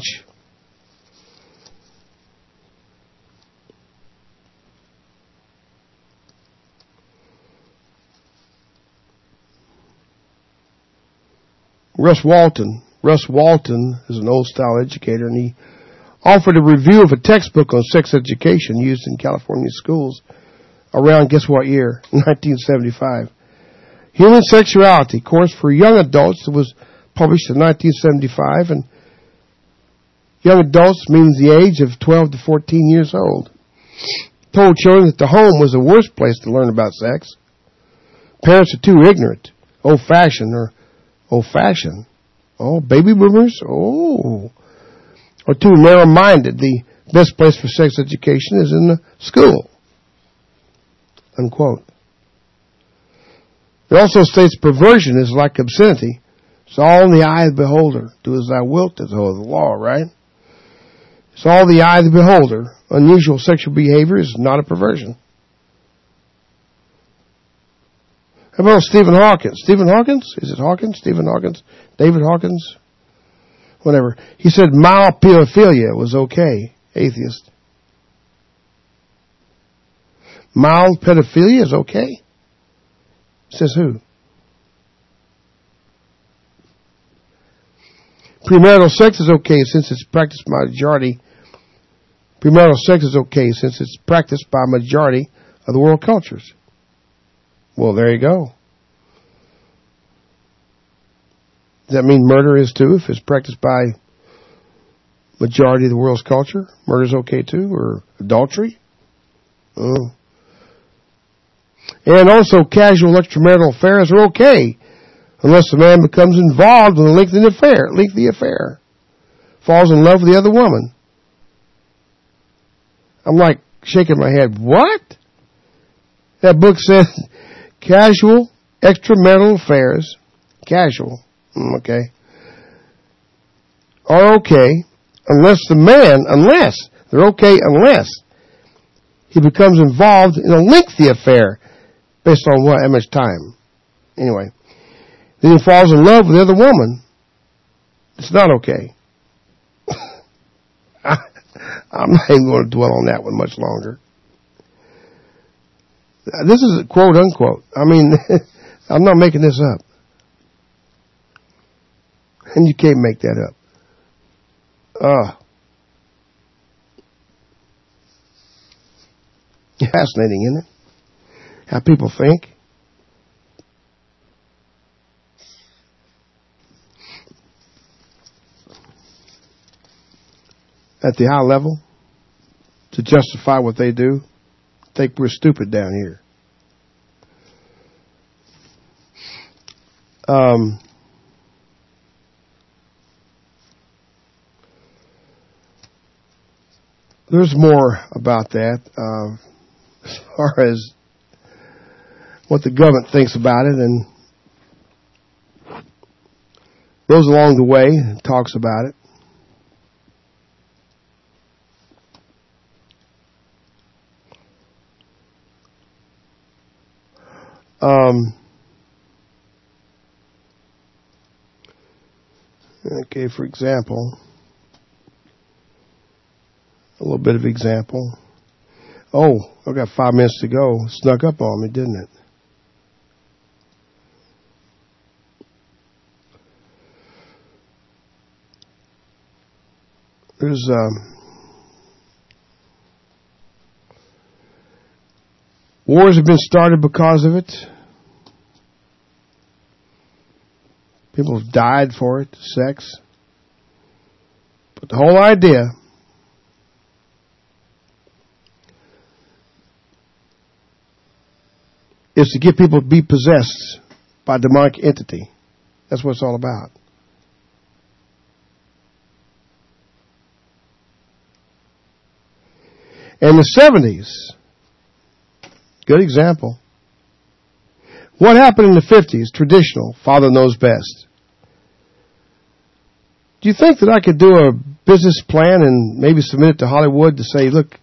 Russ Walton is an old-style educator, and he offered a review of a textbook on sex education used in California schools around, guess what year? 1975. Human Sexuality, course for young adults. It was published in 1975, and young adults means the age of 12 to 14 years old. Told children that the home was the worst place to learn about sex. Parents are too ignorant, old-fashioned. Oh, baby boomers? Oh. Or too narrow-minded. The best place for sex education is in the school. Unquote. It also states perversion is like obscenity. It's all in the eye of the beholder. Do as thou wilt is the law, right? It's all the eye of the beholder. Unusual sexual behavior is not a perversion. How about Stephen Hawkins? Stephen Hawkins? Is it Hawkins? Stephen Hawkins? David Hawkins? Whatever. He said mild pedophilia was okay. Atheist. Mild pedophilia is okay? Says who? Premarital sex is okay since it's practiced by majority. Premarital sex is okay since it's practiced by a majority of the world cultures. Well, there you go. Does that mean murder is too if it's practiced by majority of the world's culture? Murder is okay too? Or adultery? Oh. And also casual extramarital affairs are okay unless the man becomes involved in a lengthy affair. Falls in love with the other woman. I'm like shaking my head. What? That book says casual extramarital affairs, casual, okay, are okay unless he becomes involved in a lengthy affair based on what, how much time. Anyway, then he falls in love with the other woman. It's not okay. I'm not even going to dwell on that one much longer. This is a quote unquote. I mean, I'm not making this up. And you can't make that up. Fascinating, isn't it? How people think. At the high level, to justify what they do, think we're stupid down here. There's more about that as far as what the government thinks about it, and goes along the way and talks about it. Okay, for example, a little bit of example. Oh, I've got 5 minutes to go. Snuck up on me, didn't it? There's wars have been started because of it. People have died for it. Sex. But the whole idea is to get people to be possessed by a demonic entity. That's what it's all about. In the 70s, good example. What happened in the 50s? Traditional, Father knows best. Do you think that I could do a business plan and maybe submit it to Hollywood to say, look,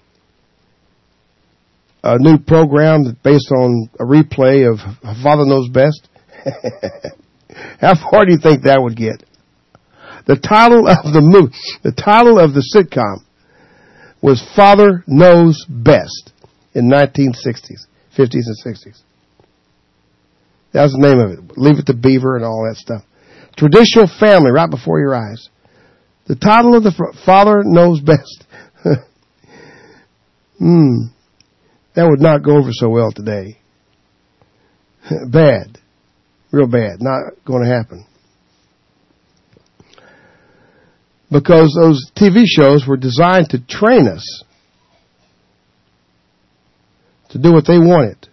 a new program based on a replay of Father Knows Best? How far do you think that would get? The title of the movie, the title of the sitcom was Father Knows Best in 1960s, 50s and 60s. That was the name of it. Leave It to Beaver and all that stuff. Traditional family right before your eyes. The title of the Father Knows Best. That would not go over so well today. Bad. Real bad. Not going to happen. Because those TV shows were designed to train us to do what they wanted.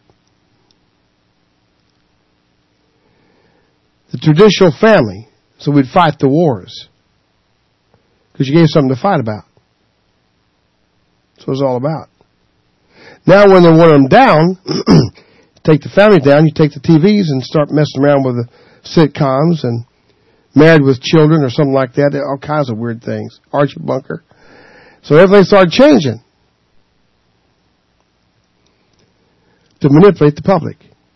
The traditional family, so we'd fight the wars. Because you gave something to fight about. That's what it's all about. Now when they want them down, take the family down, you take the TVs and start messing around with the sitcoms and Married with Children or something like that. All kinds of weird things. Archie Bunker. So everything started changing to manipulate the public.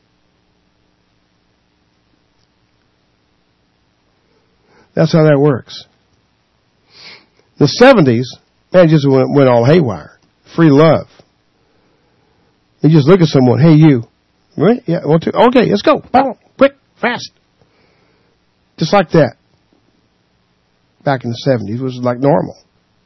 That's how that works. The 70s, man, just went all haywire. Free love. You just look at someone, hey, you. Right? Yeah, want to? Okay, let's go. Quick, fast. Just like that. Back in the 70s, it was like normal.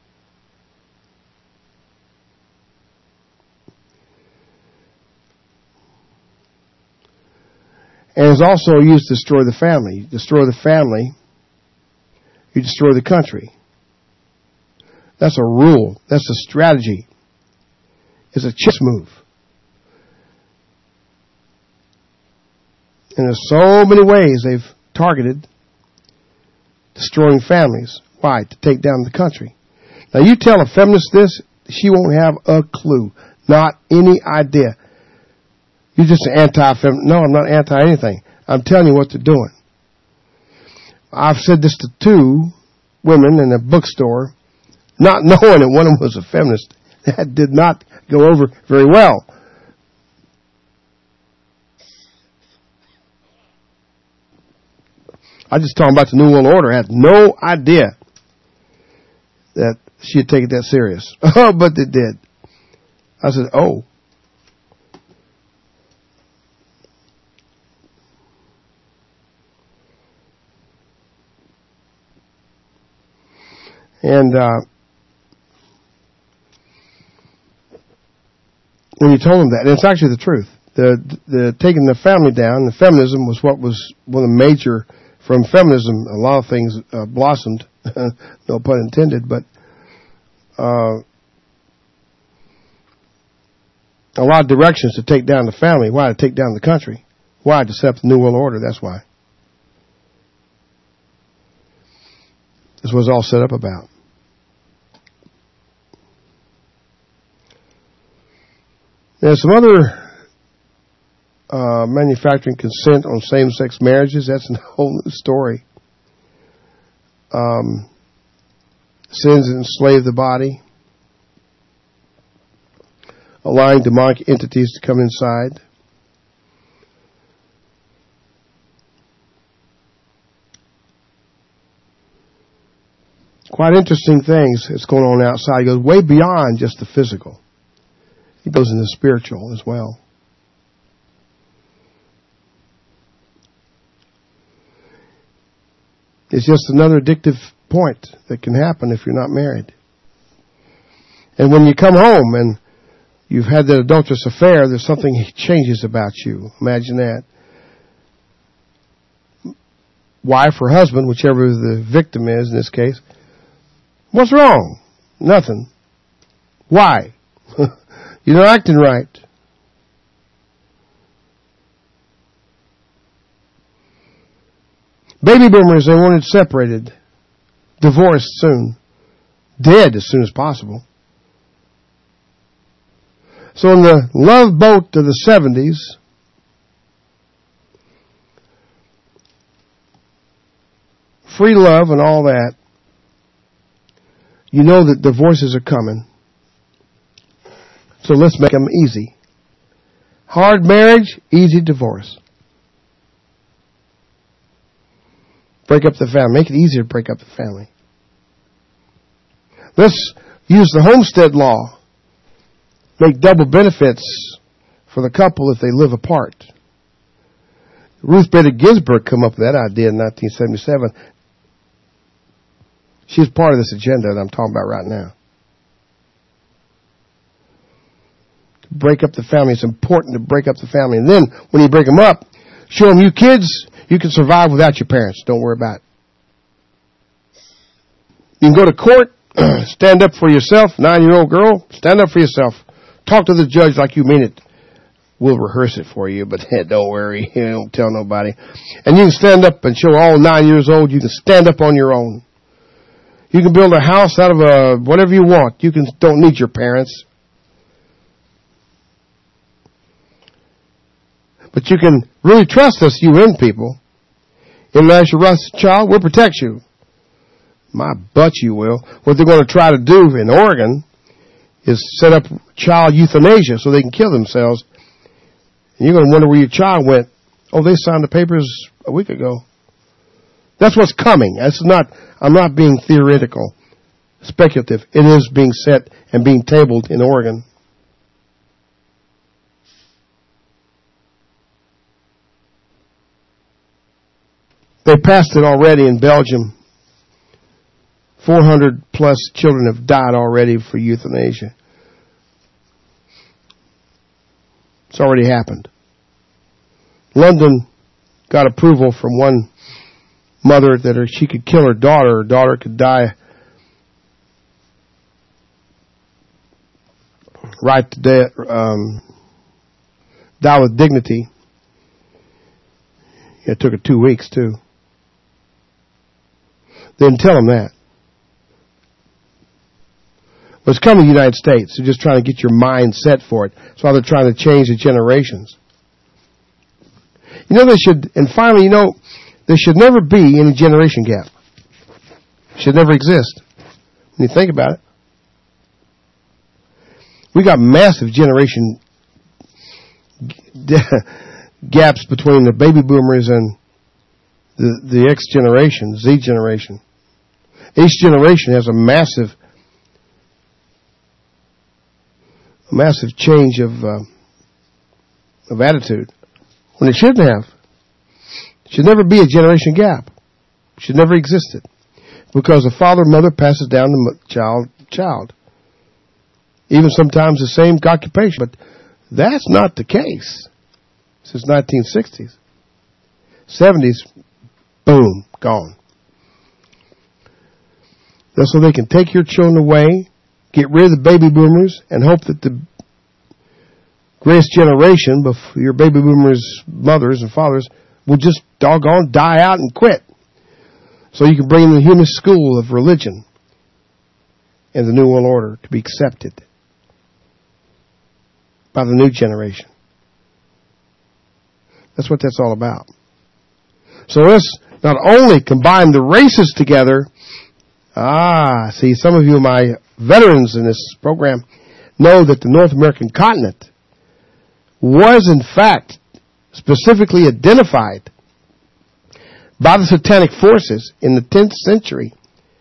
And it's also used to destroy the family. You destroy the family, you destroy the country. That's a rule. That's a strategy. It's a chess move. And there's so many ways they've targeted destroying families. Why? To take down the country. Now you tell a feminist this, she won't have a clue. Not any idea. You're just an anti-feminist. No, I'm not anti-anything. I'm telling you what they're doing. I've said this to two women in a bookstore, not knowing that one of them was a feminist. That did not go over very well. I just talking about the New World Order. I had no idea that she had taken that serious. Oh, but they did. I said, oh. And when you told them that, and it's actually the truth. The taking the family down, the feminism was what was one of the major. From feminism, a lot of things blossomed, no pun intended, but a lot of directions to take down the family. Why? To take down the country. Why? To set up the New World Order. That's why. This was all set up about. There's some other manufacturing consent on same-sex marriages. That's a whole new story. Sins that enslave the body. Allowing demonic entities to come inside. Quite interesting things that's going on outside. It goes way beyond just the physical. It goes into the spiritual as well. It's just another addictive point that can happen if you're not married. And when you come home and you've had that adulterous affair, there's something changes about you. Imagine that. Wife or husband, whichever the victim is in this case, What's wrong? Nothing. Why? You're not acting right. Baby boomers, they wanted separated, divorced soon, dead as soon as possible. So in the love boat of the 70s, free love and all that, you know that divorces are coming. So let's make them easy. Hard marriage, easy divorce. Break up the family. Make it easier to break up the family. Let's use the homestead law. Make double benefits for the couple if they live apart. Ruth Bader Ginsburg came up with that idea in 1977. She's part of this agenda that I'm talking about right now. To break up the family. It's important to break up the family. And then, when you break them up, show them, you kids, you can survive without your parents. Don't worry about it. You can go to court, stand up for yourself. 9-year-old girl, stand up for yourself. Talk to the judge like you mean it. We'll rehearse it for you, but don't worry. Don't tell nobody. And you can stand up and show all 9 years old. You can stand up on your own. You can build a house out of whatever you want. You don't need your parents. But you can really trust us, UN people. International Rights Child, we'll protect you. My butt you will. What they're going to try to do in Oregon is set up child euthanasia so they can kill themselves. And you're going to wonder where your child went. Oh, they signed the papers a week ago. That's what's coming. I'm not being theoretical, speculative. It is being set and being tabled in Oregon. They passed it already in Belgium. 400 plus children have died already for euthanasia. It's already happened. London got approval from one mother that she could kill her daughter. Her daughter could die right to death, die with dignity. It took her 2 weeks too. They didn't tell them that. But it's coming to the United States. They're just trying to get your mind set for it. That's why they're trying to change the generations. There should never be any generation gap. It should never exist. When you think about it. We got massive generation gaps between the baby boomers and the X generation, Z generation. Each generation has a massive change of attitude when it shouldn't have. It should never be a generation gap. It should never existed because the father and mother passes down the child. Even sometimes the same occupation, but that's not the case since 1960s. 70s, boom, gone. That's so they can take your children away, get rid of the baby boomers, and hope that the greatest generation, your baby boomers' mothers and fathers, will just doggone die out and quit. So you can bring in the human school of religion and the New World Order to be accepted by the new generation. That's what that's all about. So let's not only combine the races together. See, some of you, my veterans in this program, know that the North American continent was in fact specifically identified by the satanic forces in the 10th century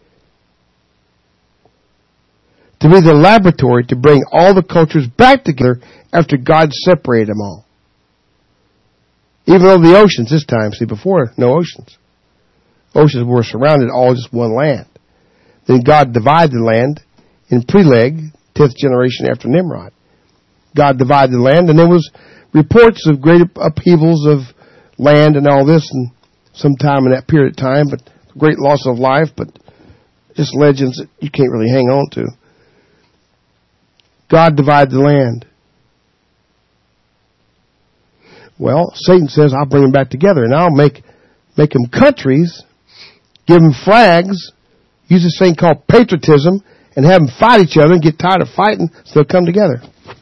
to be the laboratory to bring all the cultures back together after God separated them all. Even though the oceans this time, before, no oceans. Oceans were surrounded all just one land. Then God divided the land in Peleg, 10th generation after Nimrod. God divided the land, and there was reports of great upheavals of land and all this, and sometime in that period of time, but great loss of life, but just legends that you can't really hang on to. God divided the land. Well, Satan says, I'll bring them back together, and I'll make them countries, give them flags, use this thing called patriotism, and have them fight each other and get tired of fighting, so they'll come together.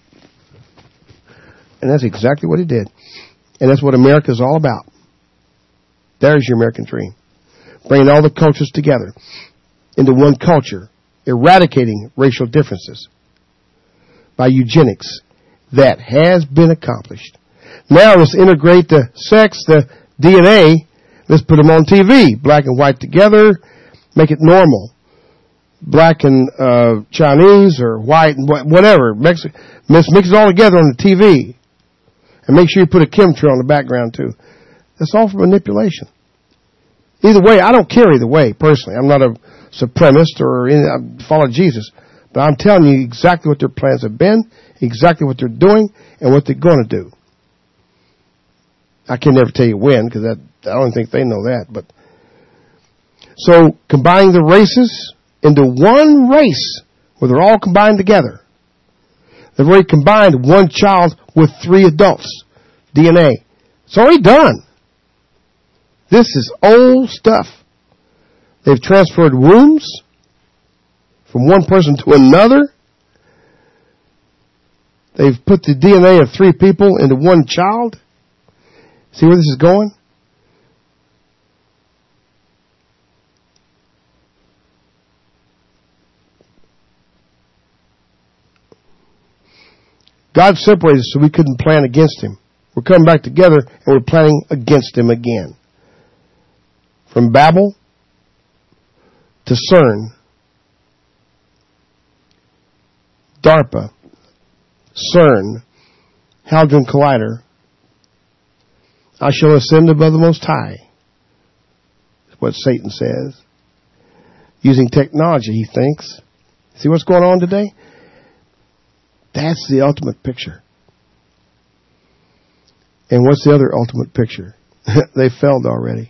And that's exactly what he did. And that's what America is all about. There's your American dream. Bringing all the cultures together into one culture, eradicating racial differences by eugenics. That has been accomplished. Now let's integrate the sex, the DNA. Let's put them on TV. Black and white together. Make it normal. Black and Chinese or white and whatever. Mix it all together on the TV. And make sure you put a chemtrail in the background too. That's all for manipulation. Either way, I don't care either way, personally. I'm not a supremacist or I follow Jesus. But I'm telling you exactly what their plans have been, exactly what they're doing, and what they're going to do. I can never tell you when, because I don't think they know that. But so combining the races into one race, where they're all combined together. They've already combined one child with 3 adults. DNA. It's already done. This is old stuff. They've transferred wombs from one person to another. They've put the DNA of 3 people into one child. See where this is going? God separated us so we couldn't plan against Him. We're coming back together and we're planning against Him again. From Babel to CERN, DARPA, CERN, Hadron Collider, I shall ascend above the Most High. That's what Satan says. Using technology, he thinks. See what's going on today? That's the ultimate picture. And what's the other ultimate picture? They failed already.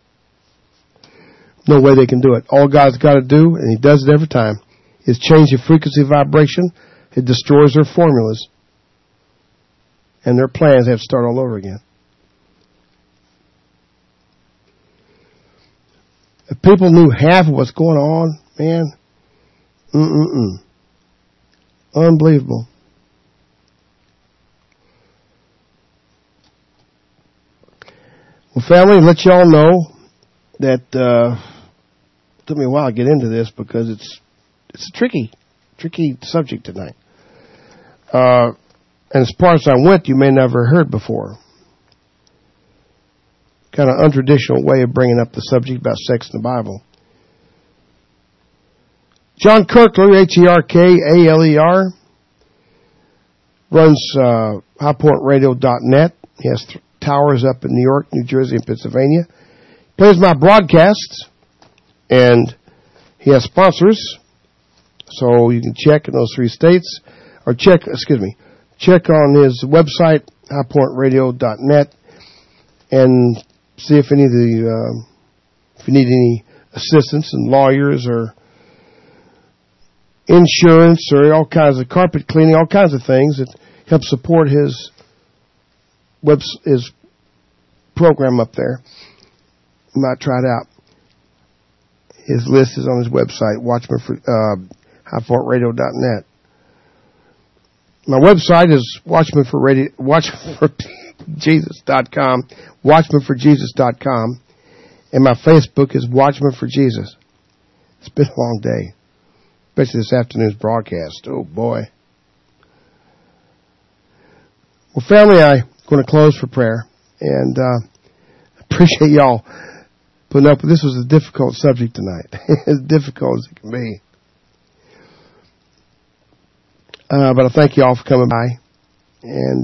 No way they can do it. All God's got to do, and He does it every time, is change the frequency vibration. It destroys their formulas. And their plans have to start all over again. If people knew half of what's going on, man, unbelievable. Well, family, let y'all know that it took me a while to get into this because it's a tricky subject tonight. And as far as I went, you may never heard before. Kind of untraditional way of bringing up the subject about sex in the Bible. John Kerkler, HERKALER, runs highpointradio.net. He has towers up in New York, New Jersey, and Pennsylvania. Plays my broadcasts, and he has sponsors, so you can check in those 3 states, or check on his website, highpointradio.net, and see if any of the, if you need any assistance and lawyers or insurance or all kinds of carpet cleaning, all kinds of things that help support his program up there. You might try it out. His list is on his website, highpointradio.net. My website is watchmanforjesus.com, watchmanforjesus.com, and my Facebook is Watchman for Jesus. It's been a long day, especially this afternoon's broadcast. Oh boy. Well, family, I'm going to close for prayer, and appreciate y'all putting up with this. Was a difficult subject tonight, as difficult as it can be. But I thank you all for coming by. And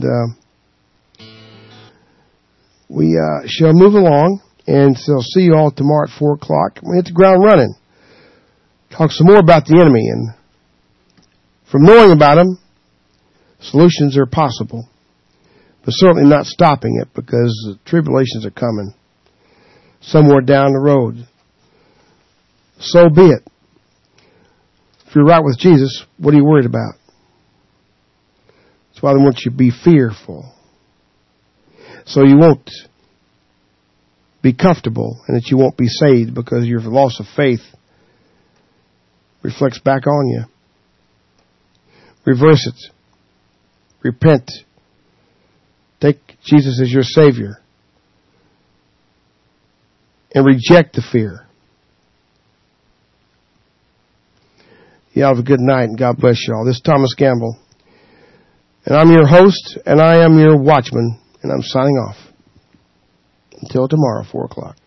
we shall move along. And so see you all tomorrow at 4 o'clock. We'll hit the ground running. Talk some more about the enemy. And from knowing about him, solutions are possible. But certainly not stopping it, because the tribulations are coming somewhere down the road. So be it. If you're right with Jesus, what are you worried about? That's why they want you to be fearful. So you won't be comfortable and that you won't be saved, because your loss of faith reflects back on you. Reverse it. Repent. Take Jesus as your Savior. And reject the fear. You have a good night, and God bless you all. This is Thomas Gamble. And I'm your host, and I am your watchman, and I'm signing off. Until tomorrow, 4 o'clock.